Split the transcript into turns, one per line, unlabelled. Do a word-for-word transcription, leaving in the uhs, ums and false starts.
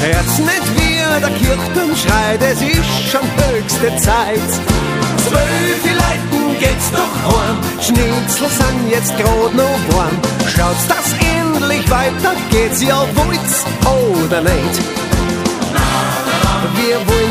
Hört's nicht wie der Kirchturmschrei, es ist schon höchste Zeit. Zwölf Leuten geht's doch heim, Schnitzel sind jetzt grad noch warm. Schaut's, dass endlich weitergeht's, ja wollt's oder nicht? Wir wollen